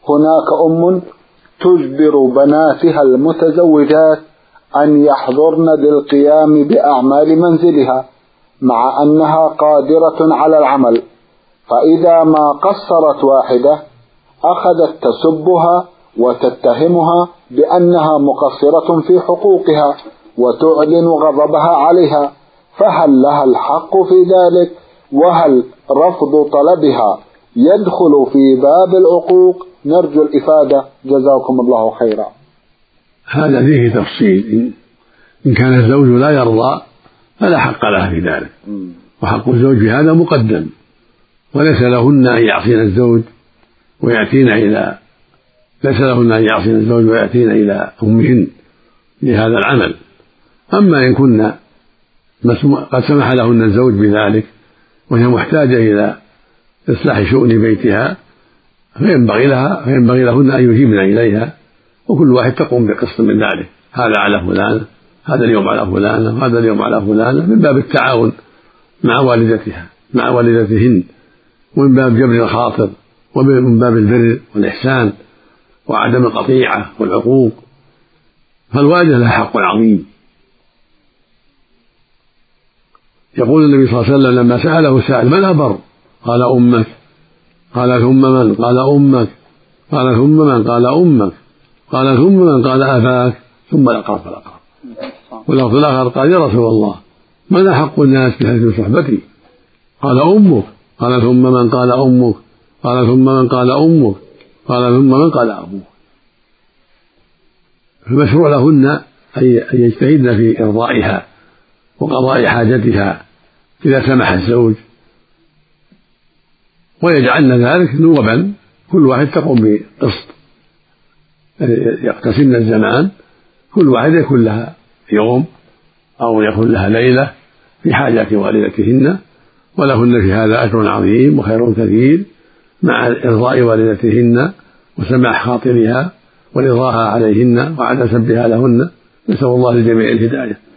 هناك أم تجبر بناتها المتزوجات أن يحضرن للقيام بأعمال منزلها مع أنها قادرة على العمل، فإذا ما قصرت واحدة أخذت تسبها وتتهمها بأنها مقصرة في حقوقها وتعلن غضبها عليها، فهل لها الحق في ذلك؟ وهل رفض طلبها يدخل في باب العقوق؟ نرجو الإفادة، جزاكم الله خيرا. هذا فيه تفصيل. إن كان الزوج لا يرضى فلا حق له في ذلك، وحق الزوج في هذا مقدم، وليس لهن أن يعصين الزوج ويأتين إلى أمهن لهذا العمل. أما إن كنا قد سمح لهن الزوج بذلك وهي محتاجة إلى إصلاح شؤون بيتها فينبغي لهن أن يجيبن إليها، وكل واحد تقوم بقسط من ذلك، هذا على فلانة، هذا اليوم على فلانة، وهذا اليوم على فلانة، من باب التعاون مع والدتهن، ومن باب جبر الخاطر، ومن باب البر والإحسان وعدم القطيعة والعقوق. فالوالدة لها حق عظيم. يقول النبي صلى الله عليه وسلم لما سأله سائل: من أبر؟ قال: أمك. قال: ثم من؟ قال: أمك. قال: ثم من؟ قال: أمك. قال: ثم من؟ قال: أباك. ثم الأقرب فالأقرب. واللفظ الآخر قال: يا رسول الله، من أحق الناس بحسن صحبتي؟ قال: أمك. قال: ثم من؟ قال: أمك. قال: ثم من؟ قال: أمك. قال: ثم من؟ قال: أبوك. فالمشروع لهن أن يجتهدن في إرضائها وقضاء حاجتها إذا سمح الزوج، ويجعلن ذلك نوبا، كل واحد تقوم بقسط، يقتسمن الزمان، كل واحد يكون لها يوم أو يكون لها ليلة في حاجات والدتهن، ولهن في هذا أجر عظيم وخير كثير مع إرضاء والدتهن وسماح خاطرها ورضاها عليهن وعدم سبها لهن. نسأل الله للجميع الهداية.